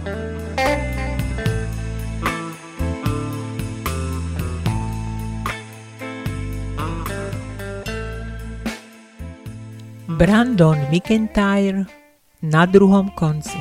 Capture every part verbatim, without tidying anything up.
Brandon McIntyre na druhom konci.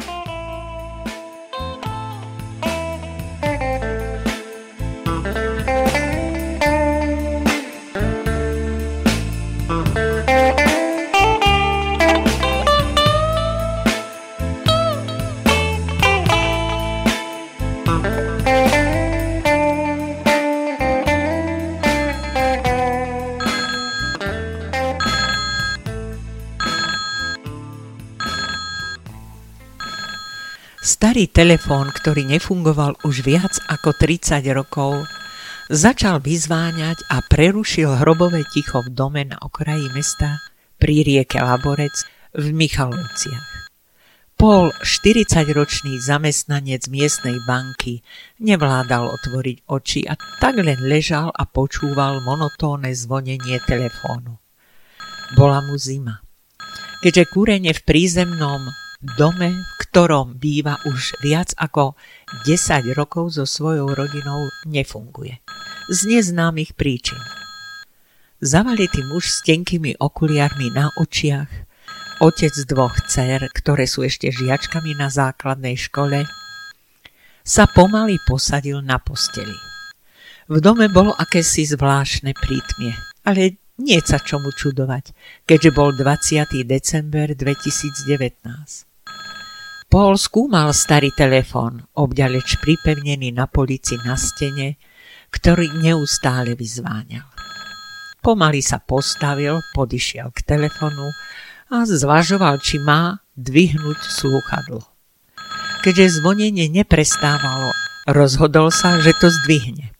Starý telefón, ktorý nefungoval už viac ako tridsať rokov, začal vyzváňať a prerušil hrobové ticho v dome na okraji mesta pri rieke Laborec v Michalovciach. Paul, štyridsaťročný zamestnanec miestnej banky, nevládal otvoriť oči a tak len ležal a počúval monotónne zvonenie telefónu. Bola mu zima. Keďže kúrenie v prízemnom dome, v ktorom býva už viac ako desať rokov so svojou rodinou, nefunguje. Z neznámych príčin. Zavalitý muž s tenkými okuliarmi na očiach, otec dvoch dcér, ktoré sú ešte žiačkami na základnej škole, sa pomaly posadil na posteli. V dome bolo akési zvláštne prítmie, ale nie sa čomu čudovať, keďže bol dvadsiateho december dvetisícdevätnásť. Paul skúmal starý telefón, obďaleč pripevnený na polici na stene, ktorý neustále vyzváňal. Pomaly sa postavil, podišiel k telefonu a zvažoval, či má dvihnúť slúchadlo. Keďže zvonenie neprestávalo, rozhodol sa, že to zdvihne.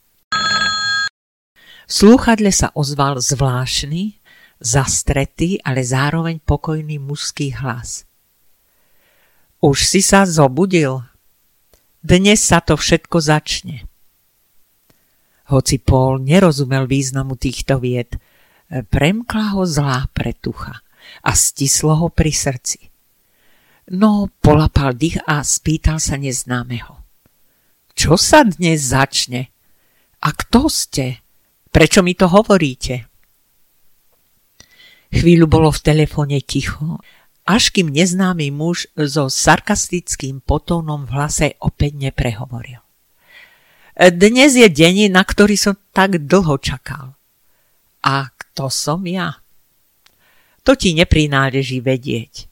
V slúchadle sa ozval zvláštny, zastretý, ale zároveň pokojný mužský hlas. Už si sa zobudil? Dnes sa to všetko začne. Hoci Paul nerozumel významu týchto vied, premkla ho zlá pretucha a stislo ho pri srdci. No, polapal dých a spýtal sa neznámeho. Čo sa dnes začne? A kto ste? Prečo mi to hovoríte? Chvíľu bolo v telefóne ticho, až kým neznámy muž so sarkastickým potónom v hlase opäť neprehovoril. Dnes je deň, na ktorý som tak dlho čakal. A kto som ja? To ti neprináleží vedieť.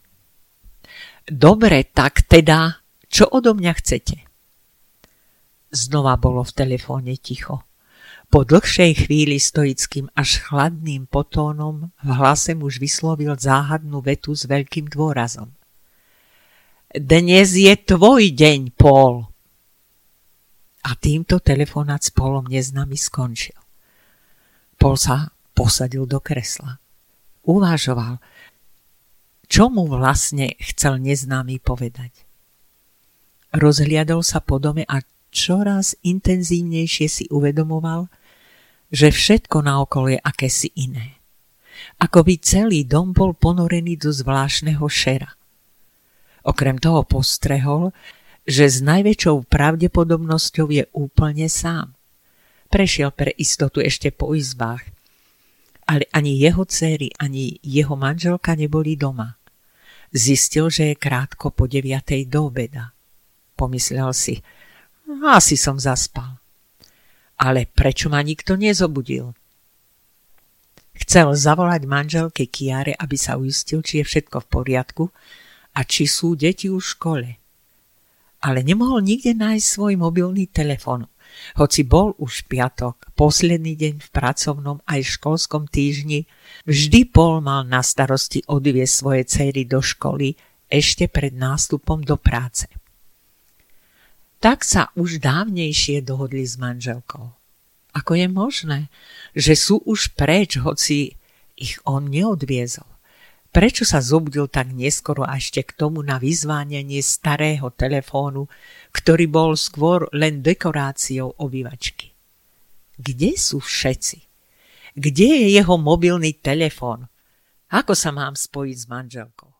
Dobre, tak teda, čo odo mňa chcete? Znova bolo v telefóne ticho. Po dlhšej chvíli stoickým až chladným potónom v hlase muž vyslovil záhadnú vetu s veľkým dôrazom. Dnes je tvoj deň, Paul. A týmto telefonát s Paulom neznámy skončil. Paul sa posadil do kresla. Uvažoval, čo mu vlastne chcel neznámy povedať. Rozhliadol sa po dome a čoraz intenzívnejšie si uvedomoval, že všetko naokolo je akési iné. Ako by celý dom bol ponorený do zvláštneho šera. Okrem toho postrehol, že s najväčšou pravdepodobnosťou je úplne sám. Prešiel pre istotu ešte po izbách, ale ani jeho dcéry, ani jeho manželka neboli doma. Zistil, že je krátko po deviatej do obeda. Pomyslel si, asi som zaspal. Ale prečo ma nikto nezobudil? Chcel zavolať manželke Kiare, aby sa uistil, či je všetko v poriadku a či sú deti už v škole. Ale nemohol nikde nájsť svoj mobilný telefón, hoci bol už piatok, posledný deň v pracovnom aj školskom týždni, vždy Paul mal na starosti odviesť svoje dcery do školy ešte pred nástupom do práce. Tak sa už dávnejšie dohodli s manželkou. Ako je možné, že sú už preč, hoci ich on neodviezol? Prečo sa zobudil tak neskoro a ešte k tomu na vyzvánenie starého telefónu, ktorý bol skôr len dekoráciou obývačky? Kde sú všetci? Kde je jeho mobilný telefón? Ako sa mám spojiť s manželkou?